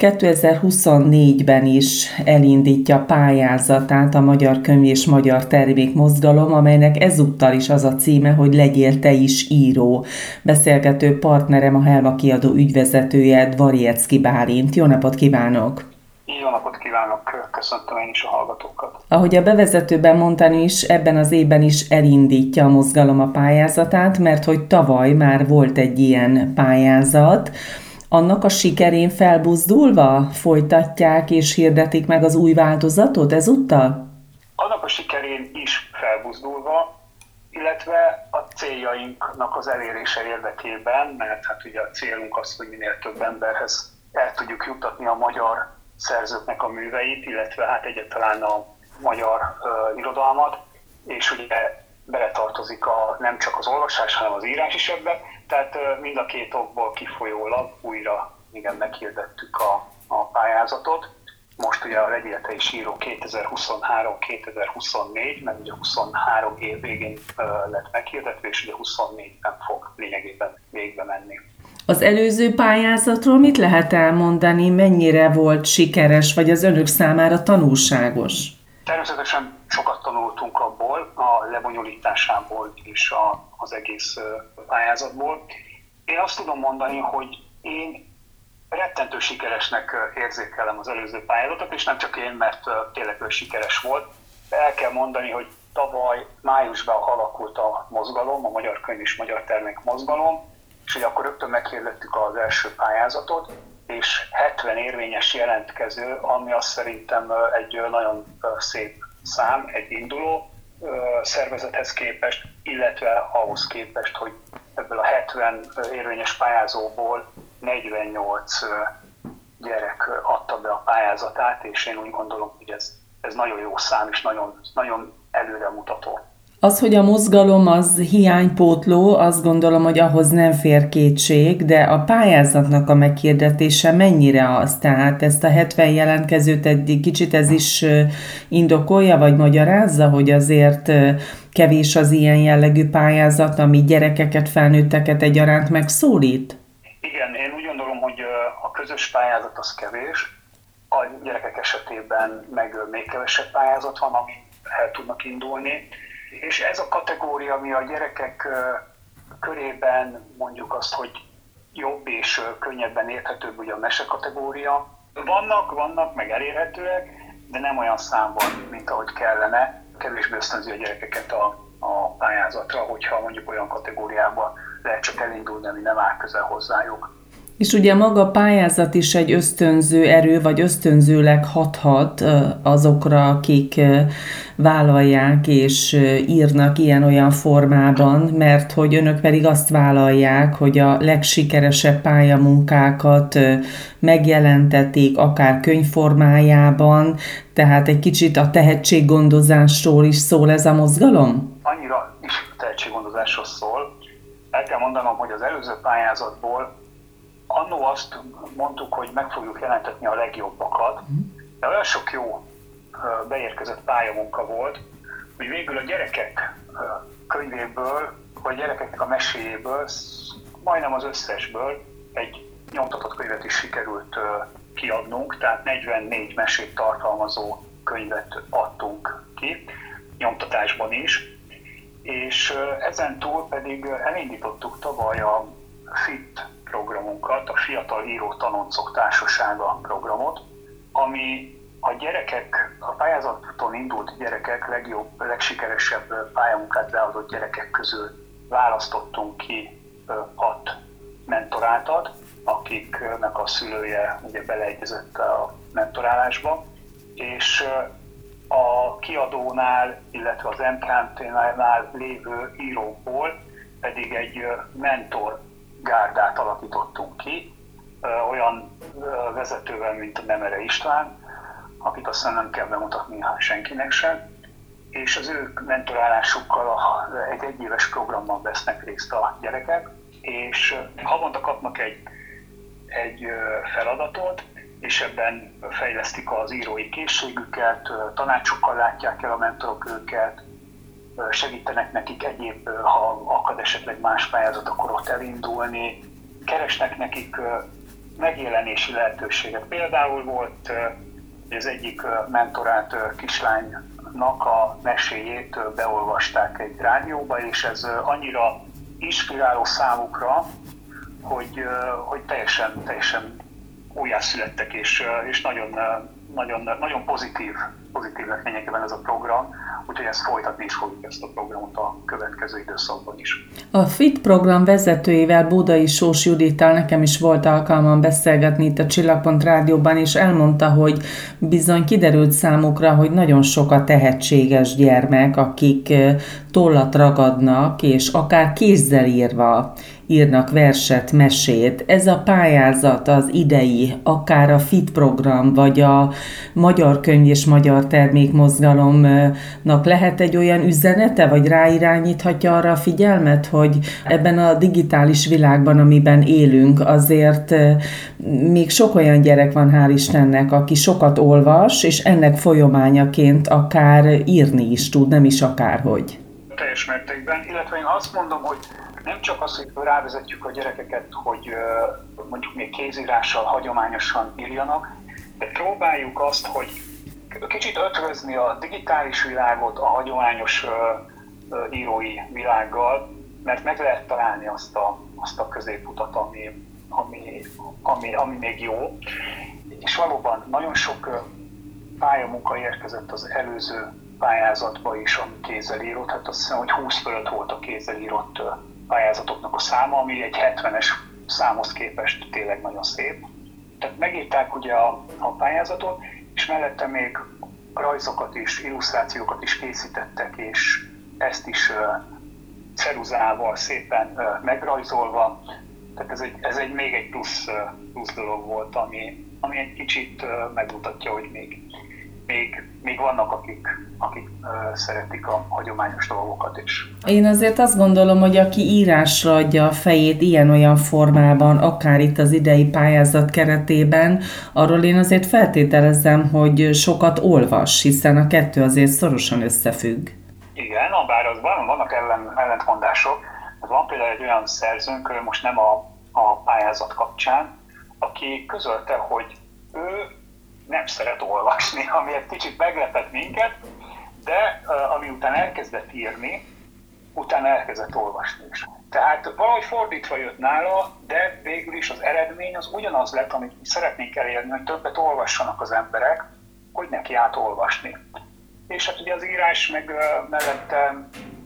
2024-ben is elindítja pályázatát a Magyar Könyv és Magyar Termék Mozgalom, amelynek ezúttal is az a címe, hogy legyél te is író. Beszélgető partnerem a Helma kiadó ügyvezetője, Dvarjecki Bálint. Jó napot kívánok! Jó napot kívánok! Köszöntöm én is a hallgatókat! Ahogy a bevezetőben mondtam is, ebben az évben is elindítja a mozgalom a pályázatát, mert hogy tavaly már volt egy ilyen pályázat. Annak a sikerén felbuzdulva folytatják és hirdetik meg az új változatot ezúttal? Annak a sikerén is felbuzdulva, illetve a céljainknak az elérése érdekében, mert hát ugye a célunk az, hogy minél több emberhez el tudjuk juttatni a magyar szerzőknek a műveit, illetve hát egyáltalán a magyar irodalmat, és ugye beletartozik nem csak az olvasás, hanem az írás is ebbe, tehát mind a két okból kifolyólag újra meghirdettük a pályázatot. Most ugye a Legyél te is író 2023-2024, mert ugye 23 év végén lett meghirdetve, és ugye 24-ben fog lényegében végbe menni. Az előző pályázatról mit lehet elmondani, mennyire volt sikeres, vagy az önök számára tanulságos? Természetesen sokat tanultunk abból, a lebonyolításából és az egész pályázatból. Én azt tudom mondani, hogy én rettentő sikeresnek érzékelem az előző pályázatot, és nem csak én, mert tényleg sikeres volt. De el kell mondani, hogy tavaly májusban alakult a mozgalom, a Magyar Könyv és Magyar Termék Mozgalom, és hogy akkor rögtön meghirdettük az első pályázatot, és 70 érvényes jelentkező, ami azt szerintem egy nagyon szép szám, egy induló szervezethez képest, illetve ahhoz képest, hogy ebből a 70 érvényes pályázóból 48 gyerek adta be a pályázatát, és én úgy gondolom, hogy ez nagyon jó szám, és nagyon, nagyon előremutató. Az, hogy a mozgalom az hiánypótló, azt gondolom, hogy ahhoz nem fér kétség, de a pályázatnak a meghirdetése mennyire az? Tehát ezt a 70 jelentkezőt egy kicsit ez is indokolja, vagy magyarázza, hogy azért kevés az ilyen jellegű pályázat, ami gyerekeket, felnőtteket egyaránt megszólít? Igen, én úgy gondolom, hogy a közös pályázat az kevés. A gyerekek esetében meg még kevesebb pályázat van, ami el tudnak indulni. És ez a kategória, ami a gyerekek körében mondjuk azt, hogy jobb és könnyebben érthetőbb, ugye a mese kategória. Vannak, meg elérhetőek, de nem olyan számban, mint ahogy kellene. Kevésbé ösztönzi a gyerekeket a pályázatra, hogyha mondjuk olyan kategóriában lehet csak elindulni, ami nem áll közel hozzájuk. És ugye maga a pályázat is egy ösztönző erő, vagy ösztönzőleg hathat azokra, akik vállalják és írnak ilyen-olyan formában, mert hogy önök pedig azt vállalják, hogy a legsikeresebb pályamunkákat megjelentetik, akár könyvformájában, tehát egy kicsit a tehetséggondozásról is szól ez a mozgalom? Annyira is tehetséggondozásról szól. El kell mondanom, hogy az előző pályázatból annó azt mondtuk, hogy meg fogjuk jelentetni a legjobbakat, de olyan sok jó beérkezett pályamunka volt, hogy végül a gyerekek könyvéből, vagy gyerekeknek a meséjéből, majdnem az összesből egy nyomtatott könyvet is sikerült kiadnunk, tehát 44 mesét tartalmazó könyvet adtunk ki, nyomtatásban is, és ezen túl pedig elindítottuk tavaly a FIT programunkat, a Fiatal Író Tanoncok Társasága programot, ami a gyerekek, a pályázaton indult gyerekek legsikeresebb pályamunkát leadott gyerekek közül választottunk ki 6 mentoráltat, akiknek a szülője ugye beleegyezett a mentorálásba, és a kiadónál, illetve az MKMT-nál lévő írókból pedig egy mentor gárdát alakítottunk ki, olyan vezetővel, mint a Nemere István, akit aztán nem kell bemutatni senkinek sem, és az ő mentorálásukkal egy egyéves programban vesznek részt a gyerekek, és havonta kapnak egy feladatot, és ebben fejlesztik az írói készségüket, tanácsokkal látják el a mentorok őket, segítenek nekik egyéb, ha akad esetleg más pályázat, akkor ott elindulni, keresnek nekik megjelenési lehetőséget. Például volt az egyik mentorált kislánynak a meséjét beolvasták egy rádióba, és ez annyira inspiráló számukra, hogy teljesen újjászülettek, és nagyon pozitív lett lényegében ez a program, úgyhogy ezt folytatni is fogjuk ezt a programot a következő időszakban is. A FIT program vezetőjével, Bódai Sós Judittal nekem is volt alkalmam beszélgetni itt a Csillagpont Rádióban, és elmondta, hogy bizony kiderült számukra, hogy nagyon sok a tehetséges gyermek, akik tollat ragadnak, és akár kézzel írnak verset, mesét. Ez a pályázat, az idei, akár a FIT program, vagy a Magyar Könyv és Magyar Termék Mozgalomnak lehet egy olyan üzenete, vagy ráirányíthatja arra a figyelmet, hogy ebben a digitális világban, amiben élünk, azért még sok olyan gyerek van, hál' Istennek, aki sokat olvas, és ennek folyamányaként akár írni is tud, nem is akárhogy. Teljes mértékben, illetve én azt mondom, hogy nem csak az, hogy rávezetjük a gyerekeket, hogy mondjuk még kézírással, hagyományosan írjanak, de próbáljuk azt, hogy kicsit ötvözni a digitális világot a hagyományos írói világgal, mert meg lehet találni azt a középutat, ami még jó. És valóban nagyon sok pályamunka érkezett az előző pályázatba is, ami kézzel írott. Hát azt hiszem, hogy 20 fölött volt a kézzel írott pályázatoknak a száma, ami egy 70-es számhoz képest tényleg nagyon szép. Tehát megírták ugye a pályázatot, és mellette még rajzokat is, illusztrációkat is készítettek, és ezt is ceruzával szépen megrajzolva. Tehát ez még egy plusz dolog volt, ami egy kicsit megmutatja, hogy még vannak, akik szeretik a hagyományos dolgokat is. Én azért azt gondolom, hogy aki írásra adja a fejét ilyen-olyan formában, akár itt az idei pályázat keretében, arról én azért feltételezem, hogy sokat olvas, hiszen a kettő azért szorosan összefügg. Igen, bár vannak ellentmondások. Van például egy olyan szerzőnk, most nem a pályázat kapcsán, aki közölte, hogy ő nem szeret olvasni, ami egy kicsit meglepett minket, de ami után elkezdett írni, utána elkezdett olvasni is. Tehát valahogy fordítva jött nála, de végül is az eredmény az ugyanaz lett, amit szeretnénk elérni, hogy többet olvassanak az emberek, hogy neki átolvasni. És hát ugye az írás meg mellette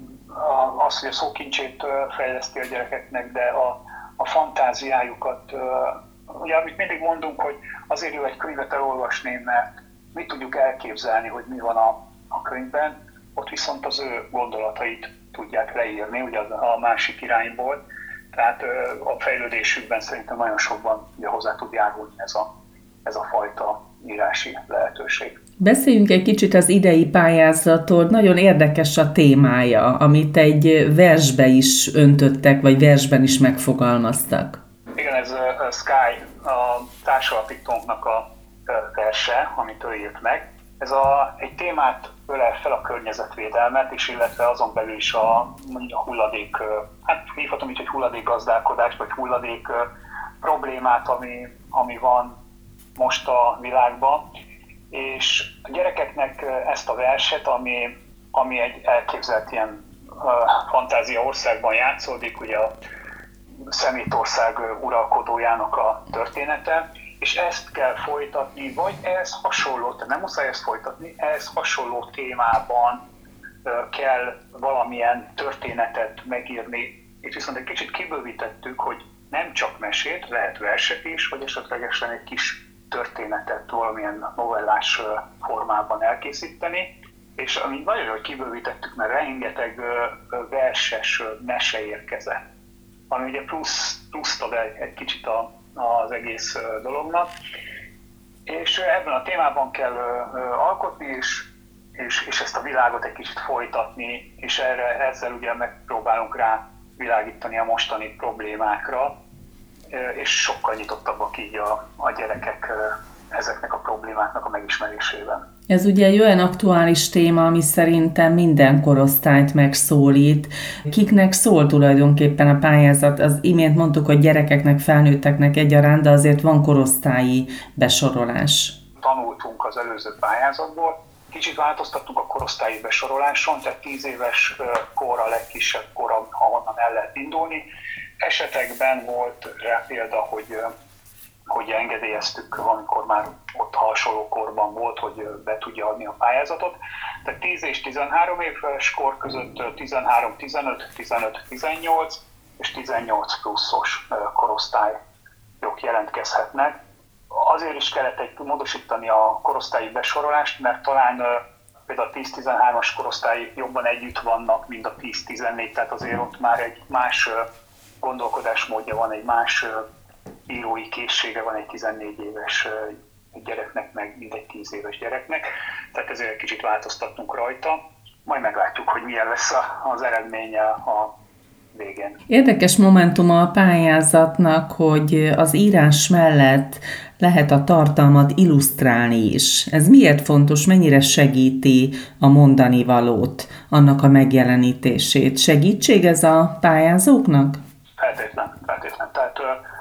az, hogy a szókincsét fejleszti a gyerekeknek, de a fantáziájukat. Ugye, amit mindig mondunk, hogy azért jó egy könyvet elolvasni, mert mit tudjuk elképzelni, hogy mi van a könyvben, ott viszont az ő gondolatait tudják leírni, ugye a másik irányból. Tehát a fejlődésükben szerintem nagyon sokban ugye hozzá tud járulni ez a fajta írási lehetőség. Beszéljünk egy kicsit az idei pályázatról. Nagyon érdekes a témája, amit egy versbe is öntöttek, vagy versben is megfogalmaztak. Igen, ez a Sky, a társalapítónknak a verse, amit ő írt meg. Ez egy témát ölel fel, a környezetvédelmet, és illetve azon belül is a hulladék, hát hívhatom így, hogy hulladékgazdálkodás, vagy hulladék problémát, ami van most a világban. És a gyerekeknek ezt a verset, ami egy elképzelt ilyen fantázia országban játszódik, ugye a Szemétország uralkodójának a története, és ezt kell folytatni, vagy ehhez hasonló, tehát nem muszáj ezt folytatni, ehhez hasonló témában kell valamilyen történetet megírni, és viszont egy kicsit kibővítettük, hogy nem csak mesét, lehet verset is, vagy esetlegesen egy kis történetet valamilyen novellás formában elkészíteni, és amit nagyon jól kibővítettük, mert rengeteg verses mese érkezett, ami ugye pluszt ad egy kicsit az egész dolognak. És ebben a témában kell alkotni, és ezt a világot egy kicsit folytatni, és ezzel ugye megpróbálunk rá világítani a mostani problémákra, és sokkal nyitottabbak így a gyerekek ezeknek a problémáknak problémáknak a megismerésében. Ez ugye egy olyan aktuális téma, ami szerintem minden korosztályt megszólít. Kiknek szól tulajdonképpen a pályázat? Az imént mondtuk, hogy gyerekeknek, felnőtteknek egyaránt, de azért van korosztályi besorolás. Tanultunk az előző pályázatból, kicsit változtattunk a korosztályi besoroláson, tehát 10 éves kor a legkisebb kor, ahonnan el lehet indulni. Esetekben volt rá példa, hogy engedélyeztük, amikor már ott hasonló korban volt, hogy be tudja adni a pályázatot. Tehát 10 és 13 éves kor között 13-15, 15-18 és 18 pluszos korosztályok jelentkezhetnek. Azért is kellett módosítani a korosztályi besorolást, mert talán például a 10-13-as korosztály jobban együtt vannak, mint a 10-14, tehát azért ott már egy más gondolkodásmódja van, egy más írói készsége van egy 14 éves gyereknek, meg mint egy 10 éves gyereknek. Tehát ezért egy kicsit változtattunk rajta. Majd meglátjuk, hogy milyen lesz az eredménye a végén. Érdekes momentuma a pályázatnak, hogy az írás mellett lehet a tartalmat illusztrálni is. Ez miért fontos, mennyire segíti a mondani valót, annak a megjelenítését? Segítség ez a pályázóknak? Feltétlen. Tehát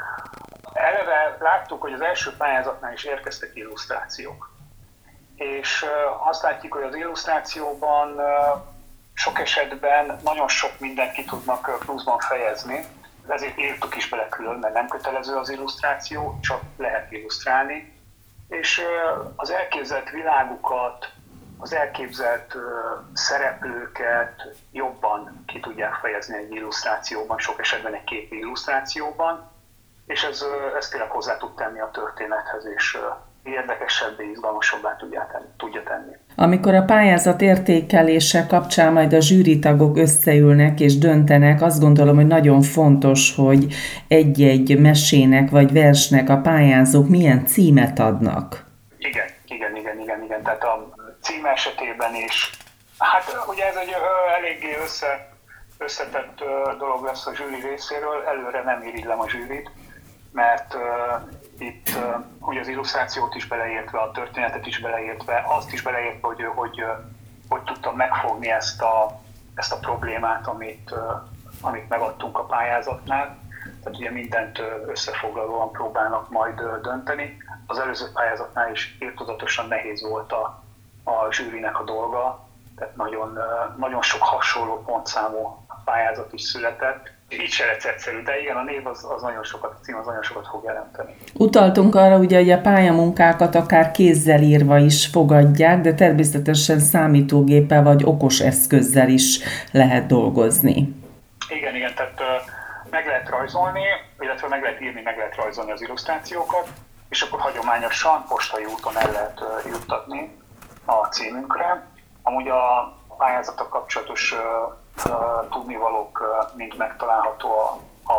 eleve láttuk, hogy az első pályázatnál is érkeztek illusztrációk. És azt látjuk, hogy az illusztrációban sok esetben nagyon sok mindent ki tudnak pluszban fejezni, ezért írtuk is bele külön, mert nem kötelező az illusztráció, csak lehet illusztrálni. És az elképzelt világukat, az elképzelt szereplőket jobban ki tudják fejezni egy illusztrációban, sok esetben egy képi illusztrációban, és ez tényleg hozzá tud tenni a történethez, és érdekesebbé, izgalmasabbá tudja tenni. Amikor a pályázat értékelése kapcsán majd a zsűritagok összeülnek és döntenek, azt gondolom, hogy nagyon fontos, hogy egy-egy mesének vagy versnek a pályázók milyen címet adnak. Igen. Tehát a cím esetében is, hát ugye ez egy eléggé összetett dolog lesz a zsűri részéről, előre nem irigylem a zsűrit, mert itt ugye az illusztrációt is beleértve, a történetet is beleértve, azt is beleértve, hogy tudtam megfogni ezt a problémát, amit megadtunk a pályázatnál. Tehát ugye mindent összefoglalóan próbálnak majd dönteni. Az előző pályázatnál is irtózatosan nehéz volt a zsűrinek a dolga, tehát nagyon sok hasonló pontszámú pályázat is született. Így se lett egyszerű, de igen, a név az nagyon sokat, a cím az nagyon sokat fog jelenteni. Utaltunk arra, ugye, hogy a pályamunkákat akár kézzel írva is fogadják, de természetesen számítógéppel vagy okos eszközzel is lehet dolgozni. Igen, tehát meg lehet rajzolni, illetve meg lehet írni, meg lehet rajzolni az illusztrációkat, és akkor hagyományosan postai úton el lehet juttatni a címünkre. Amúgy a pályázatok kapcsolatos tudnivalók mind megtalálható a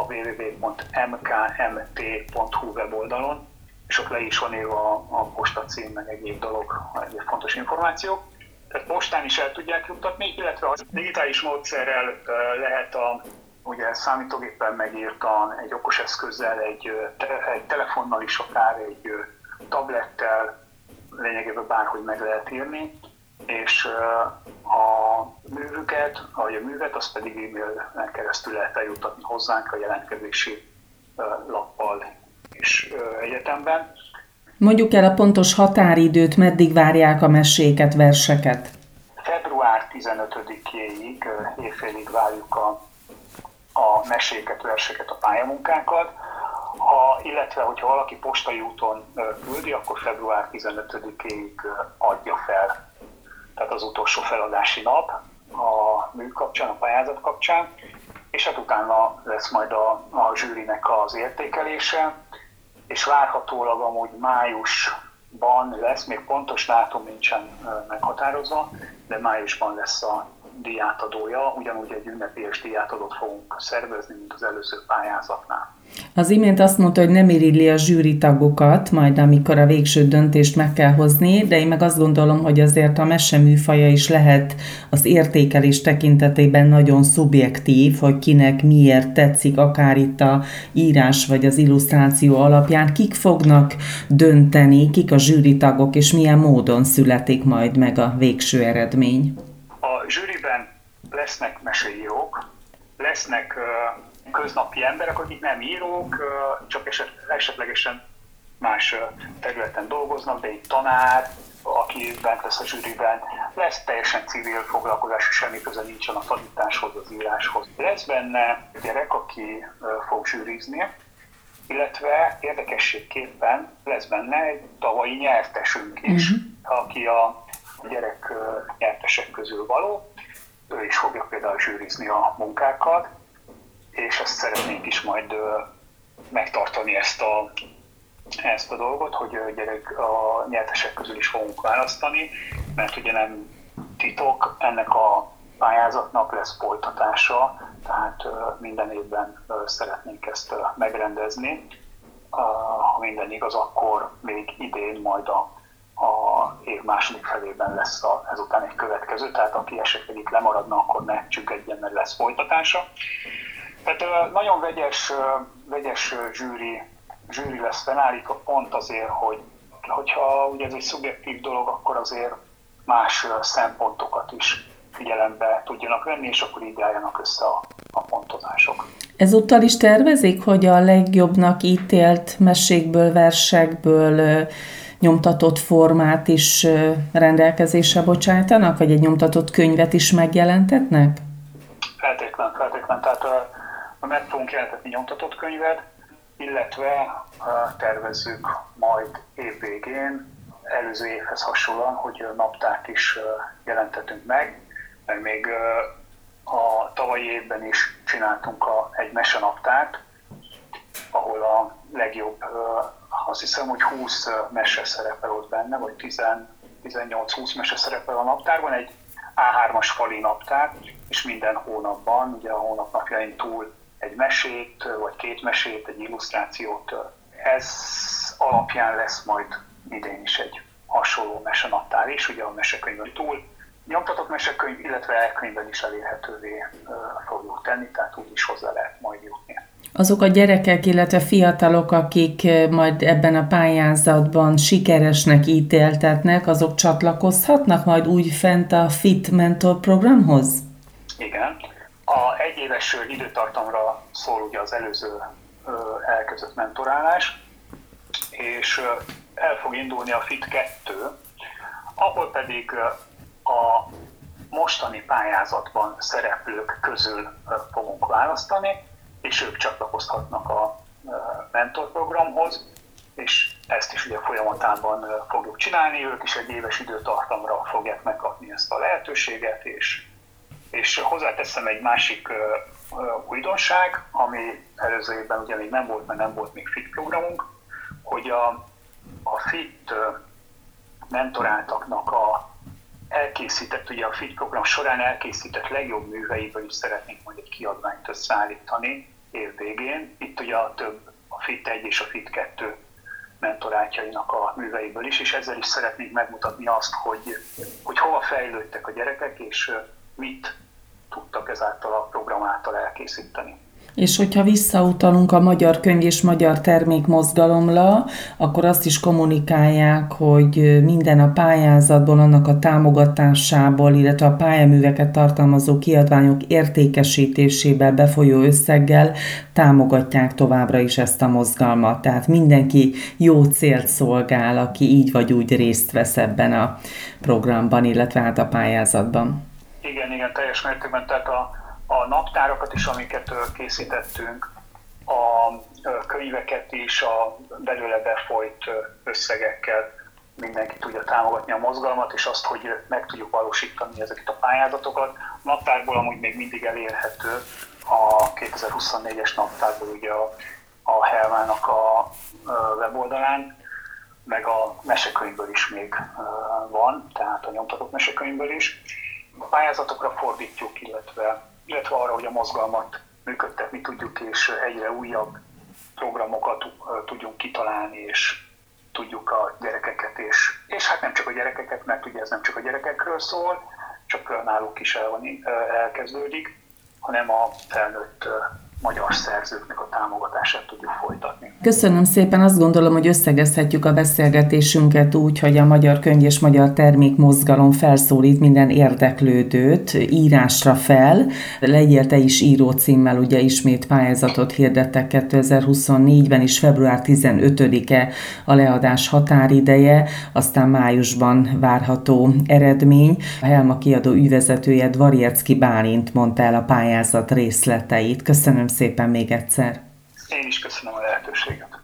www.mkmt.hu weboldalon, és ott le is van írva a postacím, meg egyéb dolog, egyéb fontos információk. Tehát postán is el tudják juttatni, illetve a digitális módszerrel lehet ugye számítógéppel megírtan, egy okos eszközzel, egy telefonnal is akár, egy tablettel, lényegében bárhogy meg lehet írni, és a művüket, vagy a művet, azt pedig e-mail keresztül lehet eljuttatni hozzánk a jelentkezési lappal és egyetemben. Mondjuk el a pontos határidőt, meddig várják a meséket, verseket? Február 15-éig, évfélig várjuk a meséket, verseket, a pályamunkákat, illetve hogyha valaki postai úton küldi, akkor február 15-éig adja fel. Tehát az utolsó feladási nap a mű kapcsán, a pályázat kapcsán, és hát utána lesz majd a zsűrinek az értékelése, és várhatólag amúgy májusban lesz, még pontos dátum nincsen meghatározva, de májusban lesz a díjátadója, ugyanúgy egy ünnepélyes díjátadót fogunk szervezni, mint az előző pályázatnál. Az imént azt mondta, hogy nem iridli a zsűritagokat, majd amikor a végső döntést meg kell hozni, de én meg azt gondolom, hogy azért a mese műfaja is lehet az értékelés tekintetében nagyon szubjektív, hogy kinek miért tetszik, akár itt a írás vagy az illusztráció alapján, kik fognak dönteni, kik a zsűritagok, és milyen módon születik majd meg a végső eredmény. A zsűriben lesznek meseírók, lesznek köznapi emberek, akik nem írók, csak esetlegesen más területen dolgoznak, de egy tanár, aki bent lesz a zsűriben, lesz teljesen civil foglalkozás, semmi köze nincsen a tanításhoz, az íráshoz. Lesz benne gyerek, aki fog zsűrizni, illetve érdekességképpen lesz benne egy tavalyi nyertesünk is, aki a gyerek nyertesek közül való. Ő is fogja például zsűrizni a munkákat, és ezt szeretnénk is majd megtartani ezt a dolgot, hogy a nyertesek közül is fogunk választani, mert ugye nem titok, ennek a pályázatnak lesz folytatása, tehát minden évben szeretnénk ezt megrendezni. Ha minden igaz, akkor még idén majd a év második felében lesz ezután egy következő, tehát aki esetleg itt lemaradna, akkor ne csüggedjen, mert lesz folytatása. Tehát nagyon vegyes zsűri lesz felállítva, pont azért, hogyha ugye ez egy szubjektív dolog, akkor azért más szempontokat is figyelembe tudjanak venni, és akkor így álljanak össze a pontozások. Ezúttal is tervezik, hogy a legjobbnak ítélt mesékből, versekből nyomtatott formát is rendelkezésre bocsájtanak, vagy egy nyomtatott könyvet is megjelentetnek? Feltétlen. Tehát meg fogunk jelentetni nyomtatott könyvet, illetve tervezzük majd év végén, előző évhez hasonlóan, hogy naptárt is jelentetünk meg, mert még a tavalyi évben is csináltunk egy mesenaptárt, ahol a legjobb, azt hiszem, hogy 20 mese szerepel ott benne, vagy 18-20 mese szerepel a naptárban, egy A3-as fali naptár, és minden hónapban, ugye a hónap napjain túl egy mesét, vagy két mesét, egy illusztrációt. Ez alapján lesz majd idén is egy hasonló mesenaptár is, ugye a mesekönyvön túl. Nyomtatott mesekönyv, illetve e-könyvben is elérhetővé fogjuk tenni, tehát úgy is hozzá lehet majd jutni. Azok a gyerekek, illetve fiatalok, akik majd ebben a pályázatban sikeresnek ítéltetnek, azok csatlakozhatnak majd úgy fent a FIT Mentor programhoz? Igen. A egyéves időtartamra szól ugye az előző elkezdett mentorálás, és el fog indulni a FIT 2, ahol pedig a mostani pályázatban szereplők közül fogunk választani, és ők csatlakozhatnak a mentorprogramhoz, és ezt is ugye folyamatában fogjuk csinálni, ők is egy éves időtartamra fogják megkapni ezt a lehetőséget, és hozzáteszem egy másik újdonság, ami előző évben ugye még nem volt, mert nem volt még FIT programunk, hogy a FIT mentoráltaknak ugye a FIT program során elkészített legjobb műveiből is szeretnénk majd egy kiadványt összeállítani év végén. Itt ugye a FIT 1 és a FIT 2 mentorátjainak a műveiből is, és ezzel is szeretnénk megmutatni azt, hogy hova fejlődtek a gyerekek, és mit tudtak ezáltal a program által elkészíteni. És hogyha visszautalunk a magyar könyv és magyar termék mozgalomra, akkor azt is kommunikálják, hogy minden a pályázatból, annak a támogatásából, illetve a pályaműveket tartalmazó kiadványok értékesítésébe befolyó összeggel támogatják továbbra is ezt a mozgalmat. Tehát mindenki jó célt szolgál, aki így vagy úgy részt vesz ebben a programban, illetve hát a pályázatban. Igen, teljes mértékben. Tehát a naptárakat is, amiket készítettünk, a könyveket is a belőle befolyt összegekkel mindenki tudja támogatni a mozgalmat, és azt, hogy meg tudjuk valósítani ezeket a pályázatokat. A naptárból amúgy még mindig elérhető a 2024-es naptárból ugye a Helmának a weboldalán, meg a mesekönyvből is még van, tehát a nyomtatott mesekönyvből is. A pályázatokra fordítjuk, illetve arra, hogy a mozgalmat működtetni tudjuk, és egyre újabb programokat tudjunk kitalálni, és tudjuk a gyerekeket, és hát nem csak a gyerekeket, mert ugye ez nem csak a gyerekekről szól, csak náluk is elkezdődik, hanem a felnőtt magyar szerzőknek a támogatását tudjuk folytatni. Köszönöm szépen, azt gondolom, hogy összegezhetjük a beszélgetésünket úgy, hogy a Magyar Könyv és Magyar Termék Mozgalom felszólít minden érdeklődőt írásra fel. Legyél te is író címmel, ugye ismét pályázatot hirdettek 2024-ben is, február 15-e a leadás határideje, aztán májusban várható eredmény. A Helma kiadó ügyvezetője Dvarjecki Bálint mondta el a pályázat részleteit. Köszönöm szépen még egyszer. Én is köszönöm a lehetőséget.